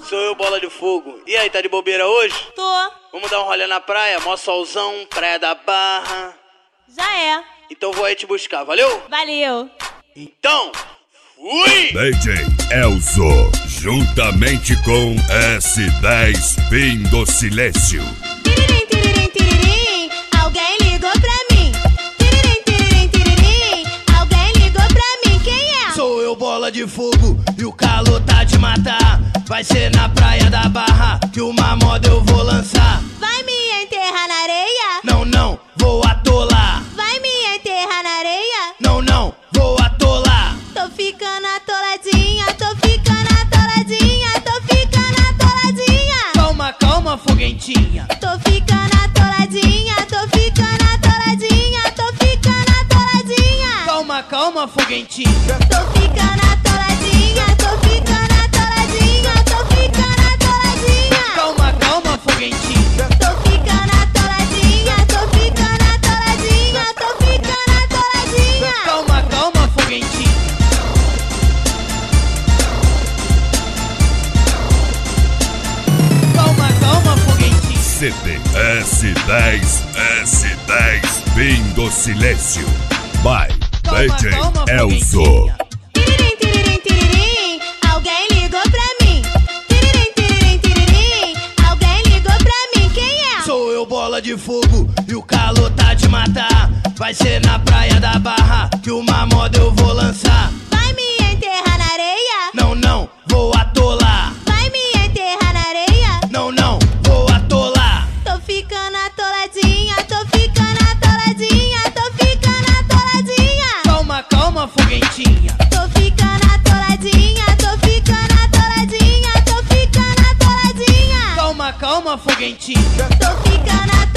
Sou eu, Bola de Fogo. E aí, tá de bobeira hoje? Tô. Vamos dar um rolê na praia? Mó solzão, Praia da Barra. Já é. Então vou aí te buscar, valeu? Valeu. Então, fui! DJ Elzo, juntamente com S10 Fim do Silêncio. Tiririm, tiririm, tiririm, alguém ligou pra mim. Tiririm, tiririm, tiririm, alguém ligou pra mim. Quem é? Sou eu, Bola de Fogo, e o calor tá de matar. Vai ser na Praia da Barra que uma moda eu vou lançar. Vai me enterrar na areia? Não, não, vou atolar. Vai me enterrar na areia? Não, não, vou atolar. Tô ficando atoladinha, tô ficando atoladinha, tô ficando atoladinha. Calma, calma, foguentinha. Tô ficando atoladinha, tô ficando atoladinha, tô ficando atoladinha. Calma, calma, foguentinha. Tô ficando atoladinha, tô ficando atoladinha, tô ficando atoladinha. Calma, calma, foguentinha. Tô ficando atoladinha, tô ficando atoladinha, tô ficando atoladinha. Calma, calma, foguentinha. Calma, calma, foguentinha. CD S10 Fim do Silêncio. By DJ calma, Elzo. foguentinha. Tiririm, tiririm, tiririm, alguém ligou pra mim. Tiririm, tiririm, tiririm, alguém ligou pra mim. Quem é? Sou eu, Bola de Fogo, e o calor tá de matar. Vai ser na Praia da Barra que uma moda eu vou lançar. Vai me enterrar na areia? Não, não, vou atolar. Vai me enterrar na areia? Não, não, vou atolar. Tô ficando atoladinha, tô ficando atoladinha, tô ficando atoladinha. Calma, calma, foguentinha. Tô ficando atoladinha, tô ficando atoladinha, tô ficando atoladinha. Calma, calma, foguentinha. Tô ficando atoladinha.